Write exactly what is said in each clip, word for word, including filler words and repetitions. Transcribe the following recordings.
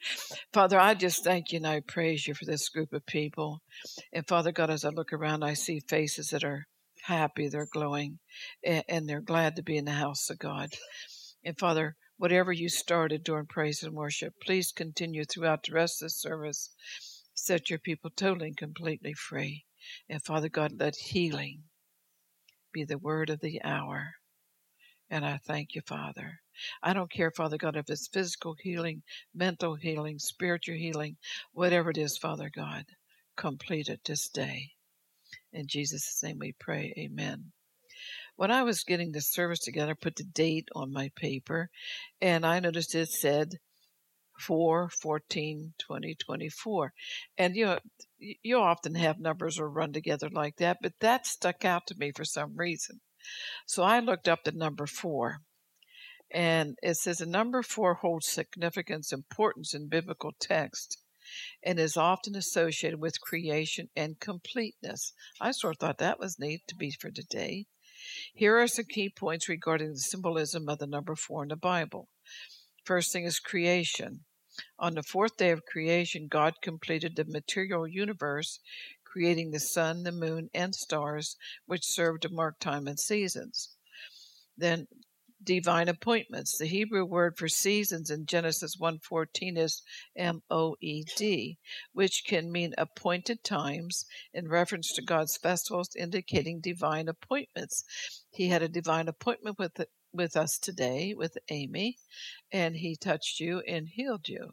Father, I just thank you and I praise you for this group of people. And Father God, as I look around, I see faces that are happy, they're glowing, and, and they're glad to be in the house of God. And Father, whatever you started during praise and worship, please continue throughout the rest of the service. Set your people totally and completely free. And Father God, let healing be the word of the hour. And I thank you, Father. I don't care, Father God, if it's physical healing, mental healing, spiritual healing, whatever it is, Father God, complete it this day. In Jesus' name we pray, amen. When I was getting the service together, I put the date on my paper, and I noticed it said four fourteen twenty twenty-four. And you know, you often have numbers or run together like that, but that stuck out to me for some reason. So I looked up the number four, and it says the number four holds significance, importance in biblical text, and is often associated with creation and completeness. I sort of thought that was neat to be for today. Here are some key points regarding the symbolism of the number four in the Bible. First thing is creation. On the fourth day of creation, God completed the material universe, creating the sun, the moon, and stars, which served to mark time and seasons. Then divine appointments. The Hebrew word for seasons in Genesis one fourteen is M O E D, which can mean appointed times in reference to God's festivals, indicating divine appointments. He had a divine appointment with the, with us today, with Amy, and he touched you and healed you.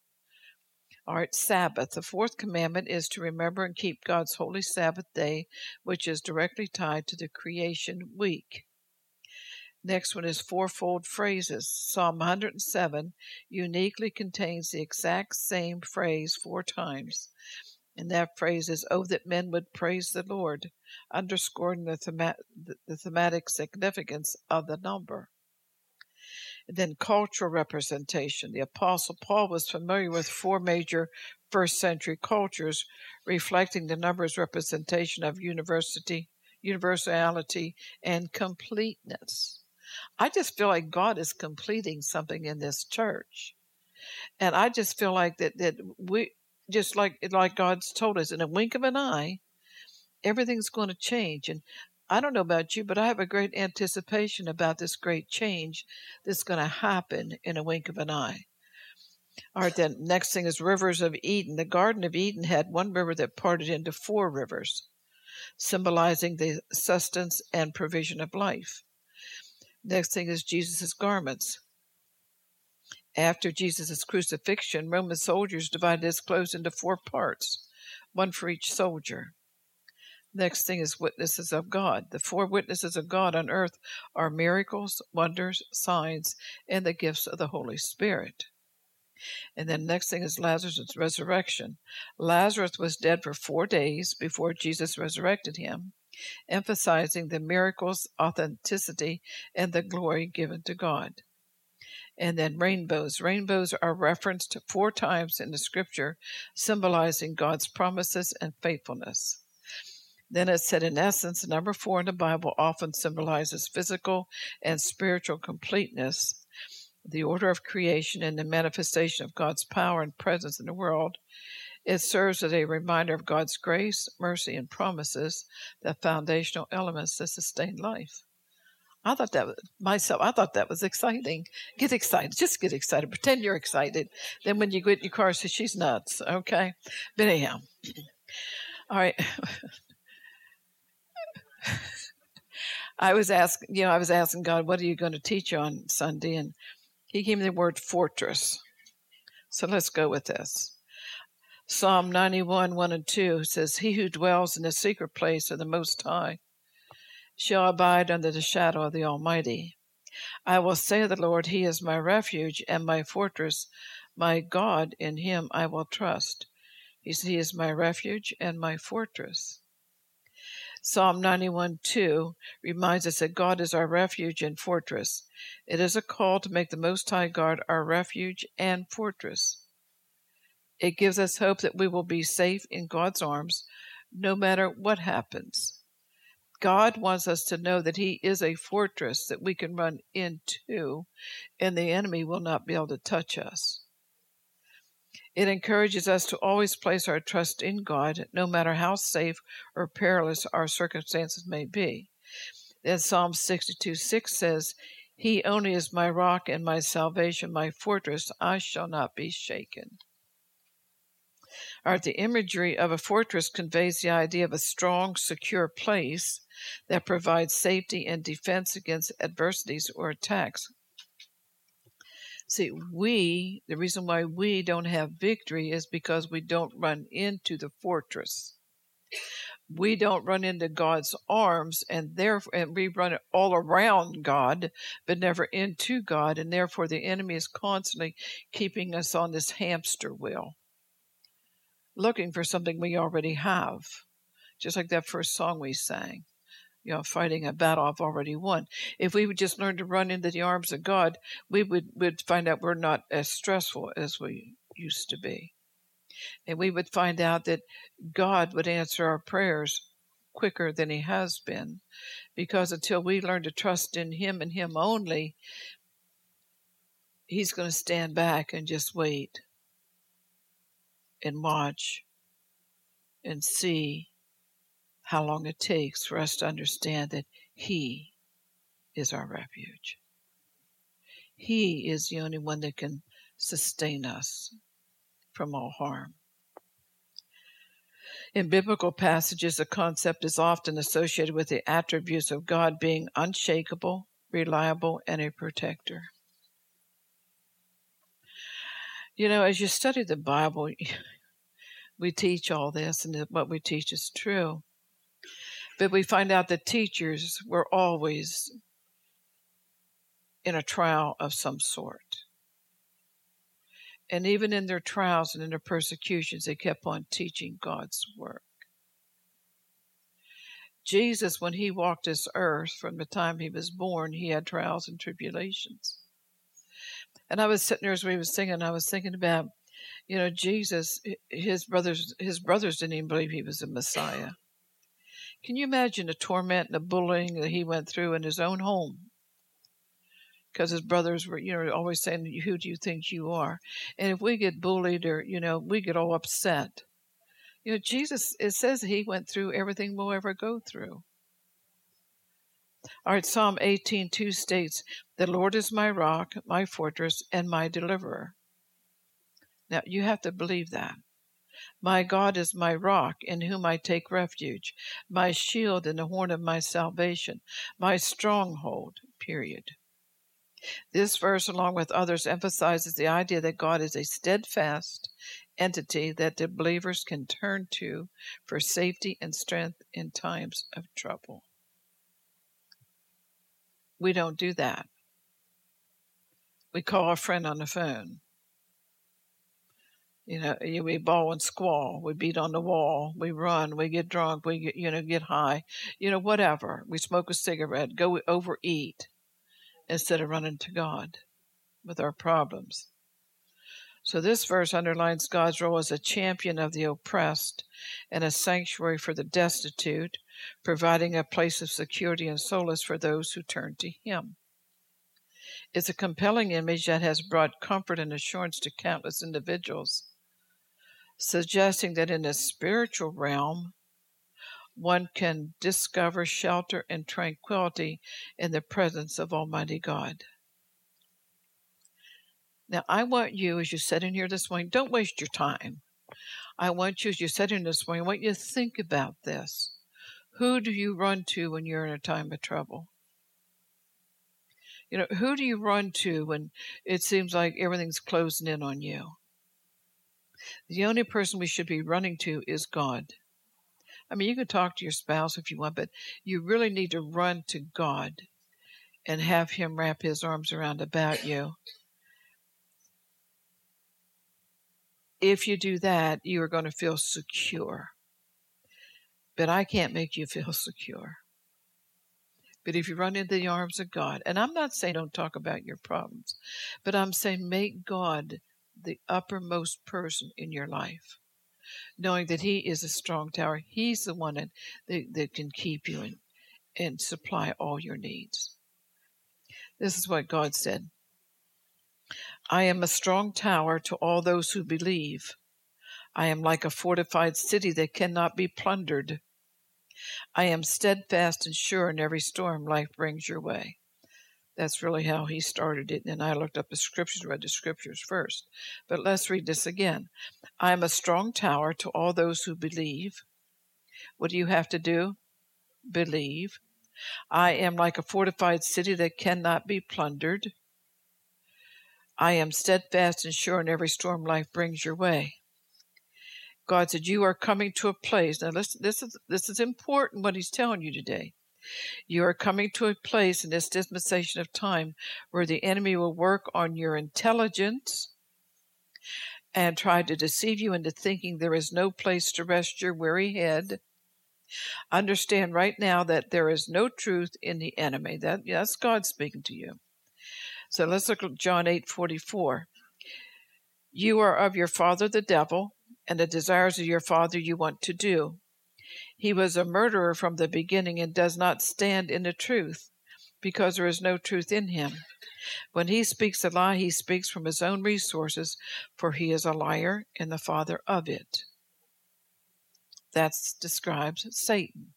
All right, Sabbath. The fourth commandment is to remember and keep God's holy Sabbath day, which is directly tied to the creation week. Next one is fourfold phrases. Psalm one hundred seven uniquely contains the exact same phrase four times. And that phrase is, "Oh, that men would praise the Lord," underscoring the, thema- the thematic significance of the number. And then cultural representation. The Apostle Paul was familiar with four major first century cultures, reflecting the number's representation of university, universality and completeness. I just feel like God is completing something in this church. And I just feel like that, that we, just like, like God's told us, in a wink of an eye, everything's going to change. And I don't know about you, but I have a great anticipation about this great change that's going to happen in a wink of an eye. All right, then next thing is rivers of Eden. The Garden of Eden had one river that parted into four rivers, symbolizing the sustenance and provision of life. Next thing is Jesus' garments. After Jesus' crucifixion, Roman soldiers divided his clothes into four parts, one for each soldier. Next thing is witnesses of God. The four witnesses of God on earth are miracles, wonders, signs, and the gifts of the Holy Spirit. And then next thing is Lazarus' resurrection. Lazarus was dead for four days before Jesus resurrected him, emphasizing the miracles, authenticity, and the glory given to God. And then rainbows. Rainbows are referenced four times in the scripture, symbolizing God's promises and faithfulness. Then it said, in essence, number four in the Bible often symbolizes physical and spiritual completeness, the order of creation, and the manifestation of God's power and presence in the world. It serves as a reminder of God's grace, mercy, and promises, the foundational elements that sustain life. I thought that was, myself, I thought that was exciting. Get excited. Just get excited. Pretend you're excited. Then when you get in your car, say, she's nuts. Okay? But anyhow. All right. I was asking, you know, I was asking God, what are you going to teach on Sunday? And he gave me the word fortress. So let's go with this. Psalm ninety-one, one and two says, he who dwells in the secret place of the Most High shall abide under the shadow of the Almighty. I will say of the Lord, he is my refuge and my fortress, my God, in him I will trust. He said, he is my refuge and my fortress. Psalm ninety-one, two reminds us that God is our refuge and fortress. It is a call to make the Most High God our refuge and fortress. It gives us hope that we will be safe in God's arms no matter what happens. God wants us to know that he is a fortress that we can run into, and the enemy will not be able to touch us. It encourages us to always place our trust in God, no matter how safe or perilous our circumstances may be. Then Psalm sixty-two six says, He only is my rock and my salvation, my fortress, I shall not be shaken. All right, the imagery of a fortress conveys the idea of a strong, secure place that provides safety and defense against adversities or attacks. See, we, the reason why we don't have victory is because we don't run into the fortress. We don't run into God's arms, and therefore, and we run all around God, but never into God, and therefore the enemy is constantly keeping us on this hamster wheel, looking for something we already have, just like that first song we sang. You know, fighting a battle I've already won. If we would just learn to run into the arms of God, we would would find out we're not as stressful as we used to be. And we would find out that God would answer our prayers quicker than he has been. Because until we learn to trust in him and him only, he's going to stand back and just wait and watch and see how long it takes for us to understand that he is our refuge. He is the only one that can sustain us from all harm. In biblical passages, the concept is often associated with the attributes of God being unshakable, reliable, and a protector. You know, as you study the Bible, we teach all this, and what we teach is true. But we find out that teachers were always in a trial of some sort. And even in their trials and in their persecutions, they kept on teaching God's work. Jesus, when he walked this earth, from the time he was born, he had trials and tribulations. And I was sitting there as we were singing, I was thinking about, you know, Jesus, his brothers, his brothers didn't even believe he was a Messiah. Can you imagine the torment and the bullying that he went through in his own home? Because his brothers were, you know, always saying, who do you think you are? And if we get bullied or, you know, we get all upset. You know, Jesus, it says he went through everything we'll ever go through. All right, Psalm eighteen two states, the Lord is my rock, my fortress, and my deliverer. Now, you have to believe that. My God is my rock, in whom I take refuge, my shield and the horn of my salvation, my stronghold, period. This verse, along with others, emphasizes the idea that God is a steadfast entity that the believers can turn to for safety and strength in times of trouble. We don't do that. We call a friend on the phone. You know, we bawl and squall. We beat on the wall. We run. We get drunk. We get, you know, get high. You know, whatever. We smoke a cigarette. Go overeat instead of running to God with our problems. So this verse underlines God's role as a champion of the oppressed and a sanctuary for the destitute, providing a place of security and solace for those who turn to him. It's a compelling image that has brought comfort and assurance to countless individuals, suggesting that in the spiritual realm, one can discover shelter and tranquility in the presence of Almighty God. Now, I want you, as you sit in here this morning, don't waste your time. I want you, as you sit in this morning, I want you to think about this. Who do you run to when you're in a time of trouble? You know, who do you run to when it seems like everything's closing in on you? The only person we should be running to is God. I mean, you can talk to your spouse if you want, but you really need to run to God and have him wrap his arms around about you. If you do that, you are going to feel secure. But I can't make you feel secure. But if you run into the arms of God, and I'm not saying don't talk about your problems, but I'm saying make God the uppermost person in your life, knowing that he is a strong tower. He's the one that, that, that can keep you and, and supply all your needs. This is what God said. I am a strong tower to all those who believe. I am like a fortified city that cannot be plundered. I am steadfast and sure in every storm life brings your way. That's really how he started it. And I looked up the scriptures, read the scriptures first. But let's read this again. I am a strong tower to all those who believe. What do you have to do? Believe. I am like a fortified city that cannot be plundered. I am steadfast and sure in every storm life brings your way. God said, you are coming to a place. Now, listen, this is this is important what he's telling you today. You are coming to a place in this dispensation of time where the enemy will work on your intelligence and try to deceive you into thinking there is no place to rest your weary head. Understand right now that there is no truth in the enemy. That, that's God speaking to you. So let's look at John eight forty-four. You are of your father the devil, and the desires of your father you want to do. He was a murderer from the beginning and does not stand in the truth, because there is no truth in him. When he speaks a lie, he speaks from his own resources, for he is a liar and the father of it. That describes Satan.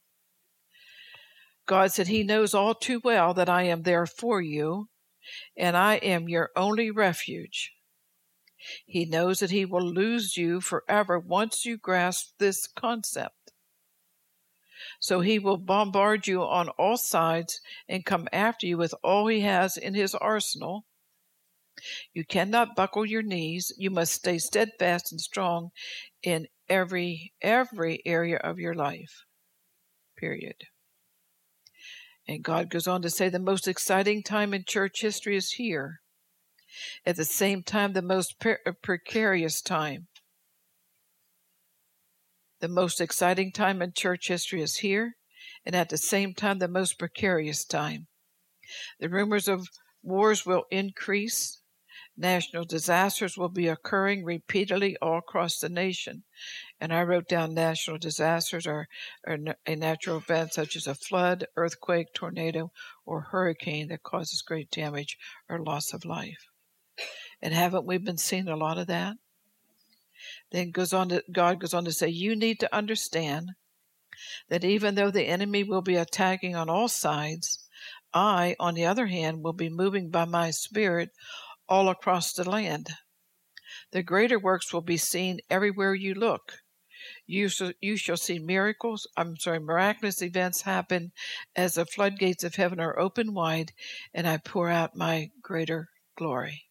God said he knows all too well that I am there for you, and I am your only refuge. He knows that he will lose you forever once you grasp this concept. So he will bombard you on all sides and come after you with all he has in his arsenal. You cannot buckle your knees. You must stay steadfast and strong in every every area of your life. Period. And God goes on to say the most exciting time in church history is here. At the same time, the most pre- precarious time. The most exciting time in church history is here, and at the same time, the most precarious time. The rumors of wars will increase. National disasters will be occurring repeatedly all across the nation. And I wrote down national disasters are, are a natural event such as a flood, earthquake, tornado, or hurricane that causes great damage or loss of life. And haven't we been seeing a lot of that? Then goes on to, God goes on to say, you need to understand that even though the enemy will be attacking on all sides, I, on the other hand, will be moving by my spirit all across the land. The greater works will be seen everywhere you look. You shall, you shall see miracles, I'm sorry, miraculous events happen as the floodgates of heaven are open wide, and I pour out my greater glory.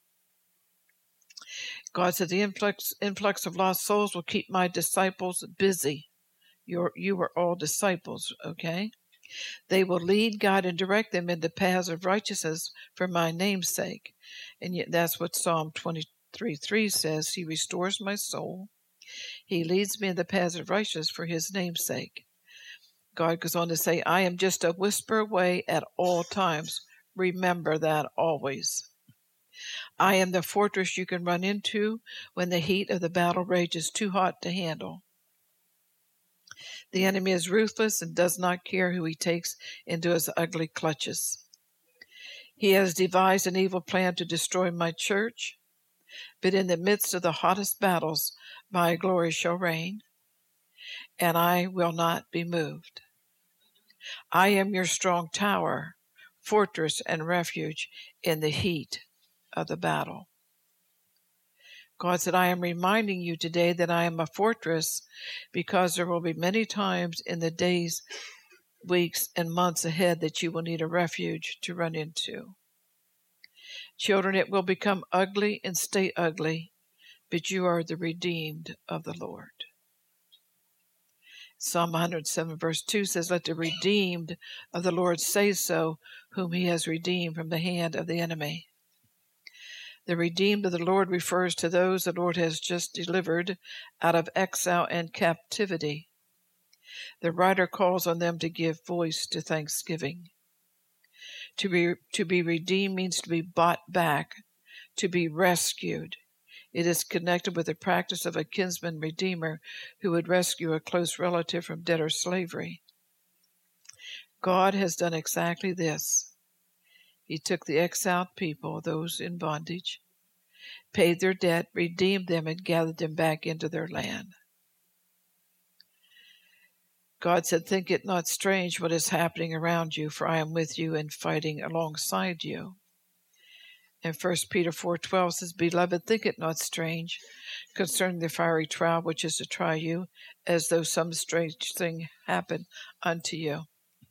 God said, the influx, influx of lost souls will keep my disciples busy. You're, you are all disciples, okay? They will lead, guide, and direct them into paths of righteousness for my name's sake. And yet that's what Psalm twenty-three three says. He restores my soul. He leads me in the paths of righteousness for his name's sake. God goes on to say, I am just a whisper away at all times. Remember that always. I am the fortress you can run into when the heat of the battle rage is too hot to handle. The enemy is ruthless and does not care who he takes into his ugly clutches. He has devised an evil plan to destroy my church, but in the midst of the hottest battles, my glory shall reign, and I will not be moved. I am your strong tower, fortress, and refuge in the heat of the battle. God said, I am reminding you today that I am a fortress because there will be many times in the days, weeks, and months ahead that you will need a refuge to run into. Children, it will become ugly and stay ugly, but you are the redeemed of the Lord. Psalm one hundred seven verse two says, let the redeemed of the Lord say so, whom he has redeemed from the hand of the enemy. The redeemed of the Lord refers to those the Lord has just delivered out of exile and captivity. The writer calls on them to give voice to thanksgiving. To be, to be redeemed means to be bought back, to be rescued. It is connected with the practice of a kinsman redeemer who would rescue a close relative from debt or slavery. God has done exactly this. He took the exiled people, those in bondage, paid their debt, redeemed them, and gathered them back into their land. God said, think it not strange what is happening around you, for I am with you and fighting alongside you. And First Peter four twelve says, Beloved, think it not strange concerning the fiery trial which is to try you, as though some strange thing happened unto you.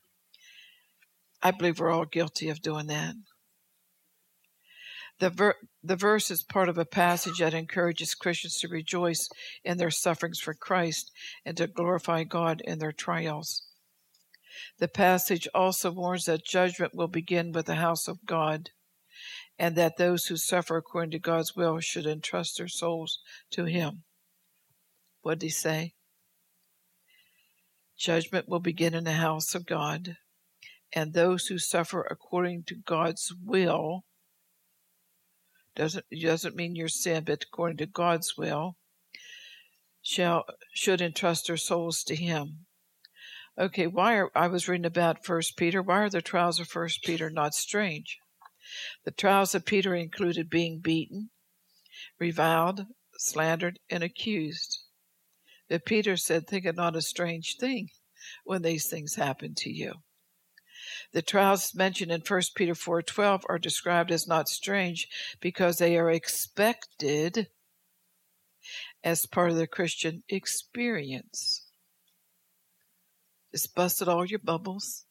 I believe we're all guilty of doing that. The, ver- the verse is part of a passage that encourages Christians to rejoice in their sufferings for Christ and to glorify God in their trials. The passage also warns that judgment will begin with the house of God, and that those who suffer according to God's will should entrust their souls to Him. What did he say? Judgment will begin in the house of God, and those who suffer according to God's will, doesn't doesn't mean your sin, but according to God's will, shall should entrust their souls to Him. Okay, why are I was reading about First Peter? Why are the trials of First Peter not strange? The trials of Peter included being beaten, reviled, slandered, and accused. But Peter said, think it not a strange thing when these things happen to you. The trials mentioned in First Peter four twelve are described as not strange because they are expected as part of the Christian experience. Just busted all your bubbles.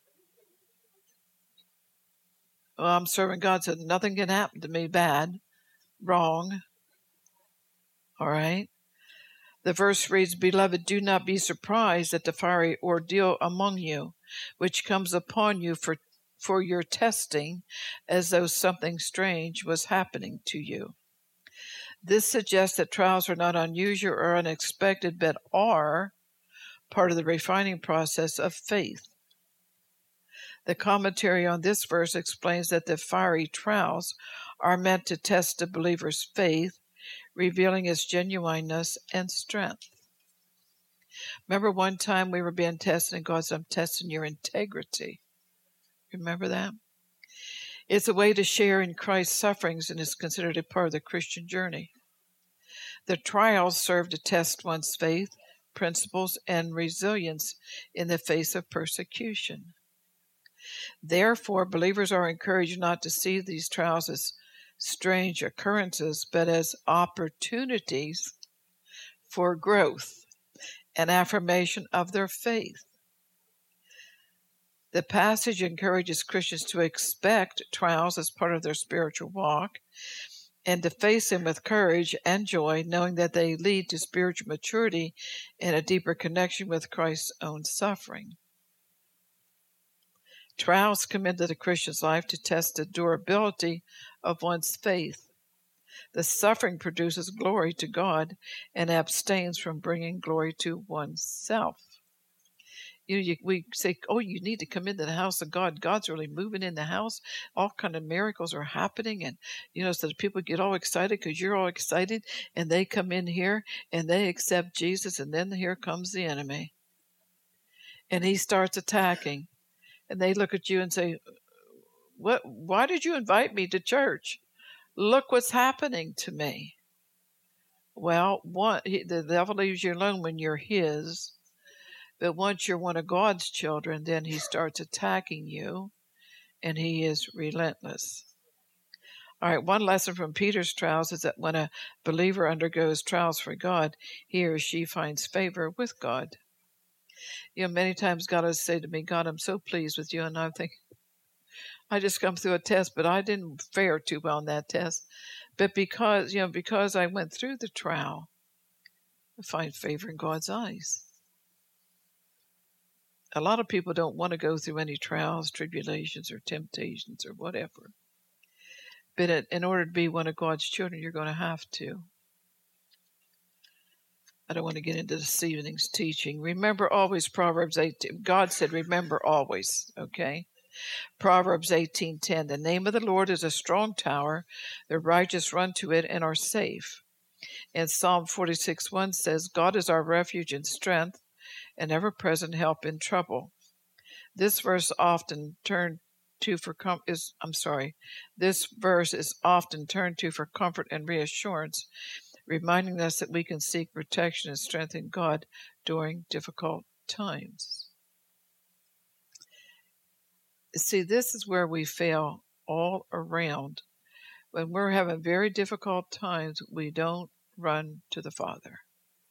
Well, I'm serving God, so nothing can happen to me bad, wrong. All right? The verse reads, Beloved, do not be surprised at the fiery ordeal among you, which comes upon you for, for your testing, as though something strange was happening to you. This suggests that trials are not unusual or unexpected, but are part of the refining process of faith. The commentary on this verse explains that the fiery trials are meant to test the believer's faith, revealing his genuineness and strength. Remember one time we were being tested and God said, I'm testing your integrity. Remember that? It's a way to share in Christ's sufferings and is considered a part of the Christian journey. The trials serve to test one's faith, principles, and resilience in the face of persecution. Therefore, believers are encouraged not to see these trials as strange occurrences, but as opportunities for growth and affirmation of their faith. The passage encourages Christians to expect trials as part of their spiritual walk and to face them with courage and joy, knowing that they lead to spiritual maturity and a deeper connection with Christ's own suffering. Trials come into the Christian's life to test the durability of one's faith. The suffering produces glory to God and abstains from bringing glory to oneself. You know, you, we say, oh, you need to come into the house of God. God's really moving in the house. All kind of miracles are happening. And, you know, so that people get all excited because you're all excited. And they come in here and they accept Jesus. And then here comes the enemy. And he starts attacking. And they look at you and say, "What? Why did you invite me to church? Look what's happening to me." Well, one, he, the devil leaves you alone when you're his. But once you're one of God's children, then he starts attacking you, and he is relentless. All right, one lesson from Peter's trials is that when a believer undergoes trials for God, he or she finds favor with God. You know, many times God will say to me, God, I'm so pleased with you. And I'm thinking, I just come through a test, but I didn't fare too well on that test. But because, you know, because I went through the trial, I find favor in God's eyes. A lot of people don't want to go through any trials, tribulations, or temptations, or whatever. But in order to be one of God's children, you're going to have to. I don't want to get into this evening's teaching. Remember always, Proverbs eighteen. God said, remember always, okay? Proverbs eighteen ten. The name of the Lord is a strong tower. The righteous run to it and are safe. And Psalm forty-six one says, God is our refuge and strength, an ever-present help in trouble. This verse often turned to for com- is I'm sorry. This verse is often turned to for comfort and reassurance, reminding us that we can seek protection and strength in God during difficult times. See, this is where we fail all around. When we're having very difficult times, we don't run to the Father.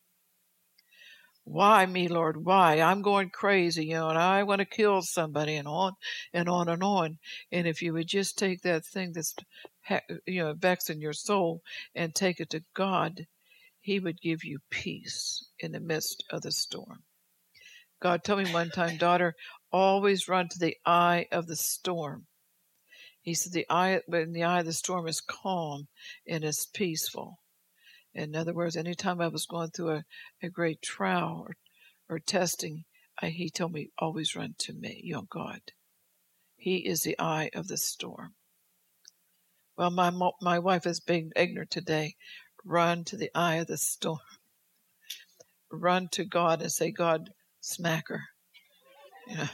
Why me, Lord? Why? I'm going crazy, you know, and I want to kill somebody, and on and on and on. And if you would just take that thing that's, you know, vexing your soul and take it to God, He would give you peace in the midst of the storm. God told me one time, daughter, always run to the eye of the storm. He said the eye, when the eye of the storm is calm and is peaceful. In other words, anytime I was going through a, a great trial or, or testing, I, he told me, always run to me, you know, God. He is the eye of the storm. Well, my my wife is being ignorant today. Run to the eye of the storm. Run to God and say, God, smack her. Yeah.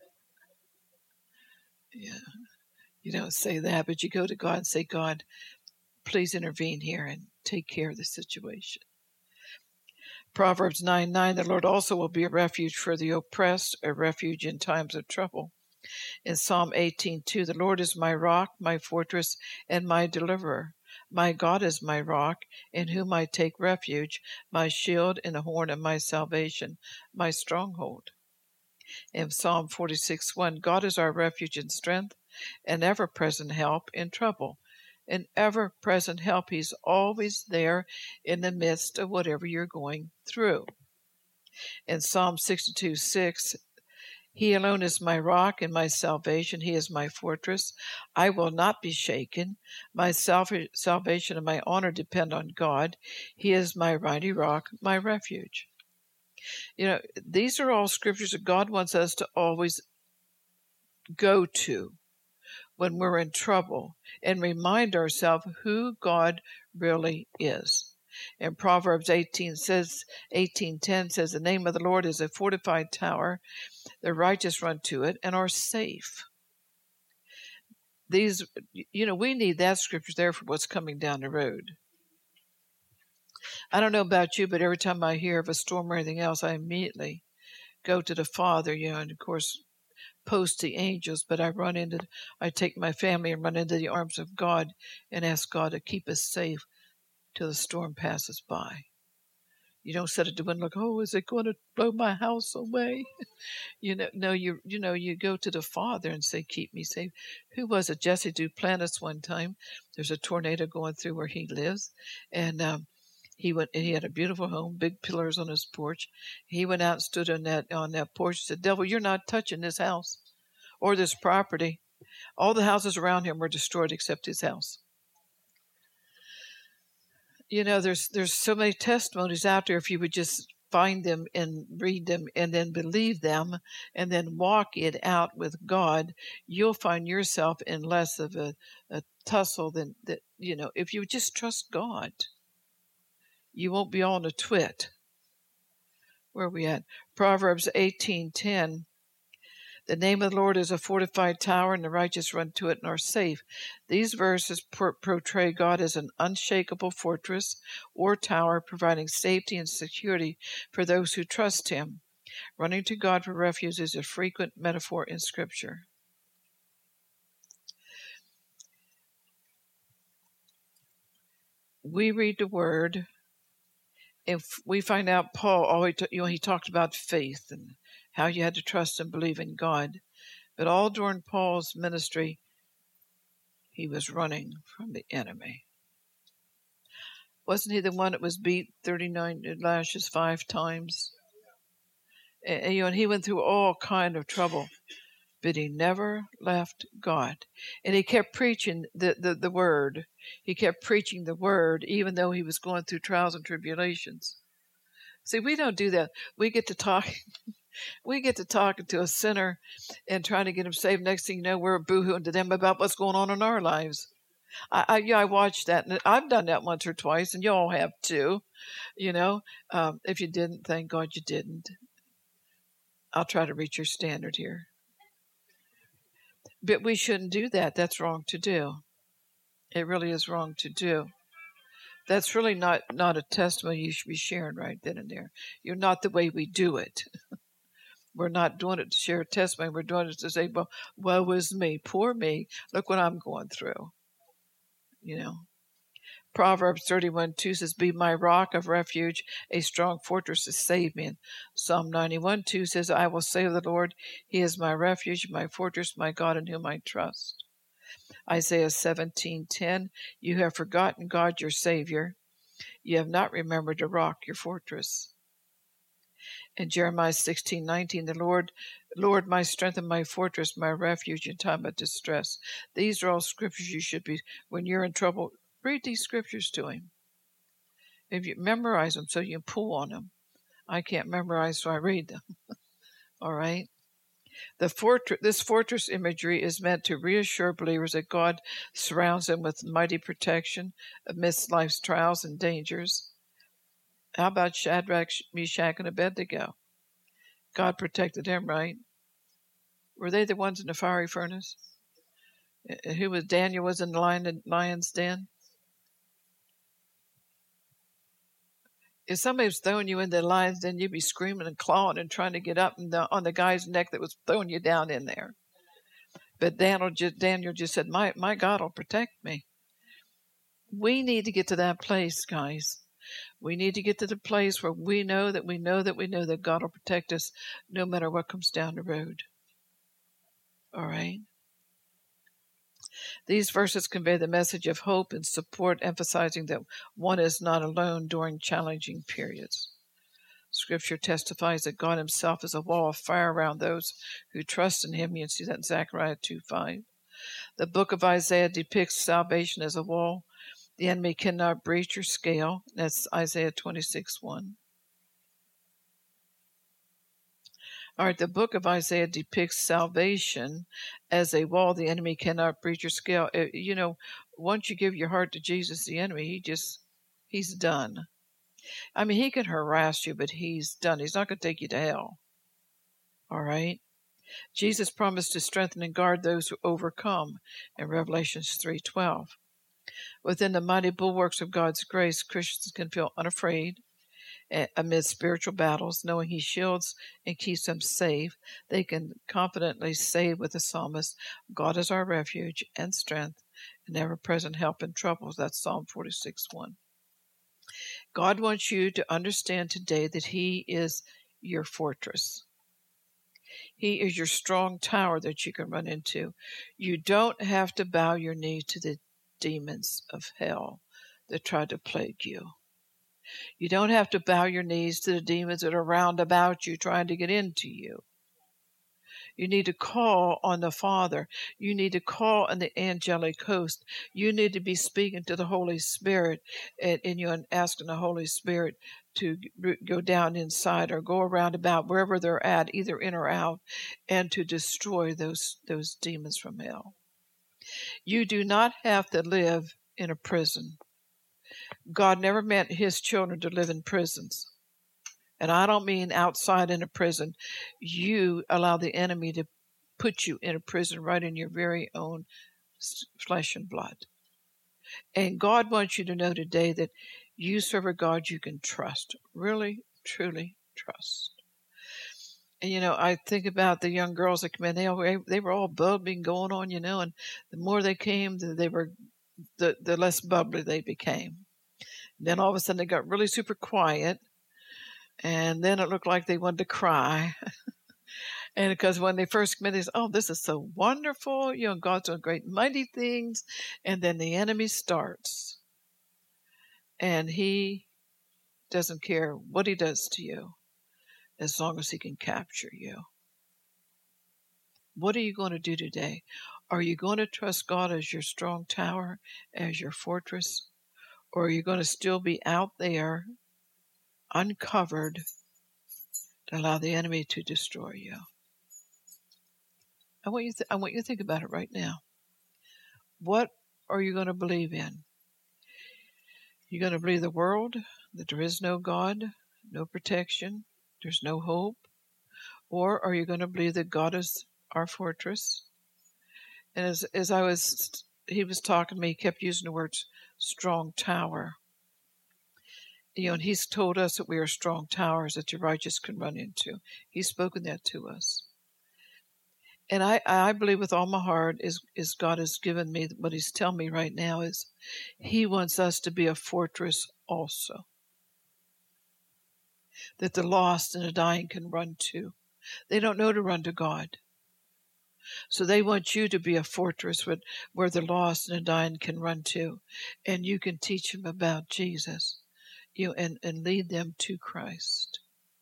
Yeah. You don't say that, but you go to God and say, God, please intervene here and take care of the situation. Proverbs nine nine, the Lord also will be a refuge for the oppressed, a refuge in times of trouble. In Psalm eighteen two, the Lord is my rock, my fortress, and my deliverer. My God is my rock, in whom I take refuge, my shield and the horn of my salvation, my stronghold. In Psalm forty-six one, God is our refuge and strength, an ever-present help in trouble. An ever-present help. He's always there in the midst of whatever you're going through. In Psalm sixty-two six, He alone is my rock and my salvation. He is my fortress. I will not be shaken. My salvation and my honor depend on God. He is my mighty rock, my refuge. You know, these are all scriptures that God wants us to always go to when we're in trouble and remind ourselves who God really is. And Proverbs eighteen says, eighteen ten says, the name of the Lord is a fortified tower. The righteous run to it and are safe. These, you know, we need that scripture there for what's coming down the road. I don't know about you, but every time I hear of a storm or anything else, I immediately go to the Father, you know, and of course, post the angels, but I run into, I take my family and run into the arms of God and ask God to keep us safe till the storm passes by. You don't sit at the window like, oh, is it going to blow my house away? you know, no, you you know, you go to the Father and say, keep me safe. Who was it? Jesse Duplantis one time. There's a tornado going through where he lives, and um, he went. He had a beautiful home, big pillars on his porch. He went out and stood on that on that porch and said, devil, you're not touching this house or this property. All the houses around him were destroyed except his house. You know, there's there's so many testimonies out there. If you would just find them and read them and then believe them and then walk it out with God, you'll find yourself in less of a, a tussle than that. You know, if you just trust God, you won't be on a twit. Where are we at? Proverbs eighteen ten. The name of the Lord is a fortified tower, and the righteous run to it and are safe. These verses portray God as an unshakable fortress or tower, providing safety and security for those who trust Him. Running to God for refuge is a frequent metaphor in Scripture. We read the Word, and we find out Paul always, you know, he talked about faith and how you had to trust and believe in God. But all during Paul's ministry, he was running from the enemy. Wasn't he the one that was beat thirty-nine lashes five times? And, you know, and he went through all kind of trouble, but he never left God. And he kept preaching the, the, the word. He kept preaching the word, even though he was going through trials and tribulations. See, we don't do that. We get to talk... We get to talking to a sinner and trying to get them saved. Next thing you know, we're boo-hooing to them about what's going on in our lives. I, I yeah, I watched that, and I've done that once or twice, and you all have too. You know, um, if you didn't, thank God you didn't. I'll try to reach your standard here. But we shouldn't do that. That's wrong to do. It really is wrong to do. That's really not, not a testimony you should be sharing right then and there. You're not the way we do it. We're not doing it to share a testimony. We're doing it to say, well, woe is me, poor me. Look what I'm going through. You know. Proverbs thirty-one two says, be my rock of refuge, a strong fortress to save me. And Psalm ninety-one two says, I will say of the Lord, he is my refuge, my fortress, my God in whom I trust. Isaiah seventeen ten, you have forgotten God your Savior. You have not remembered the rock, your fortress. And Jeremiah sixteen nineteen, the Lord, Lord, my strength and my fortress, my refuge in time of distress. These are all scriptures you should be, when you're in trouble, read these scriptures to him. If you memorize them so you can pull on them. I can't memorize, so I read them. All right? The fortress, this fortress imagery is meant to reassure believers that God surrounds them with mighty protection amidst life's trials and dangers. How about Shadrach, Meshach, and Abednego? God protected them, right? Were they the ones in the fiery furnace? Who was Daniel was in the lion, lion's den? If somebody was throwing you into the lion's den, you'd be screaming and clawing and trying to get up and the, on the guy's neck that was throwing you down in there. But Daniel just, Daniel just said, my, my God will protect me. We need to get to that place, guys. We need to get to the place where we know that we know that we know that God will protect us no matter what comes down the road. All right? These verses convey the message of hope and support, emphasizing that one is not alone during challenging periods. Scripture testifies that God himself is a wall of fire around those who trust in him. You can see that in Zechariah two five. The book of Isaiah depicts salvation as a wall the enemy cannot breach or scale. That's Isaiah twenty-six one. All right, the book of Isaiah depicts salvation as a wall the enemy cannot breach or scale. You know, once you give your heart to Jesus, the enemy, he just, he's done. I mean, he can harass you, but he's done. He's not going to take you to hell. All right? Jesus promised to strengthen and guard those who overcome in Revelation three twelve. Within the mighty bulwarks of God's grace, Christians can feel unafraid amid spiritual battles, knowing he shields and keeps them safe. They can confidently say with the psalmist, God is our refuge and strength, and ever-present help in troubles. That's Psalm forty-six one. God wants you to understand today that he is your fortress. He is your strong tower that you can run into. You don't have to bow your knee to the demons of hell that try to plague you. You don't have to bow your knees to the demons that are round about you trying to get into you. You need to call on the Father. You need to call on the angelic host. You need to be speaking to the Holy Spirit and, and you and asking the Holy Spirit to go down inside or go around about wherever they're at, either in or out, and to destroy those, those demons from hell. You do not have to live in a prison. God never meant his children to live in prisons. And I don't mean outside in a prison. You allow the enemy to put you in a prison right in your very own flesh and blood. And God wants you to know today that you serve a God you can trust. Really, truly trust. And, you know, I think about the young girls that come in. They, all, they were all bubbling going on, you know, and the more they came, the, they were, the, the less bubbly they became. And then all of a sudden they got really super quiet. And then it looked like they wanted to cry. And because when they first came in, they said, oh, this is so wonderful. You know, God's doing great, mighty things. And then the enemy starts. And he doesn't care what he does to you as long as he can capture you. What are you going to do today? Are you going to trust God as your strong tower, as your fortress? Or are you going to still be out there uncovered to allow the enemy to destroy you? I want you, th- I want you to think about it right now. What are you going to believe in? You're going to believe the world, that there is no God, no protection, there's no hope? Or are you going to believe that God is our fortress And as as I was, he was talking to me, he kept using the words strong tower. You know, and he's told us that we are strong towers that the righteous can run into. He's spoken that to us. And I, I believe with all my heart is, is God has given me what he's telling me right now is he wants us to be a fortress also, that the lost and the dying can run to. They don't know to run to God. So they want you to be a fortress where, where the lost and the dying can run to, and you can teach them about Jesus, you know, and, and lead them to Christ.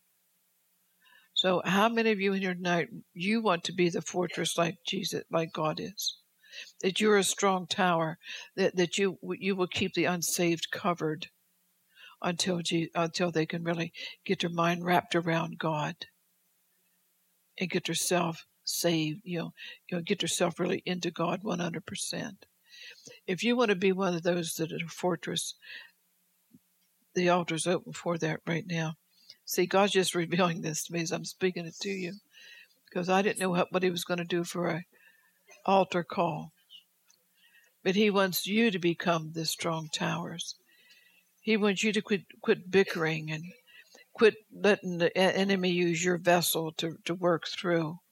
So how many of you in here tonight, you want to be the fortress like Jesus, like God is? That you're a strong tower, that, that you you will keep the unsaved covered until until they can really get their mind wrapped around God and get themselves saved, you know, you know, get yourself really into God one hundred percent. If you want to be one of those that are a fortress, the altar's open for that right now. See, God's just revealing this to me as I'm speaking it to you, because I didn't know what, what he was going to do for an altar call. But he wants you to become the strong towers. He wants you to quit quit bickering and quit letting the enemy use your vessel to, to work through.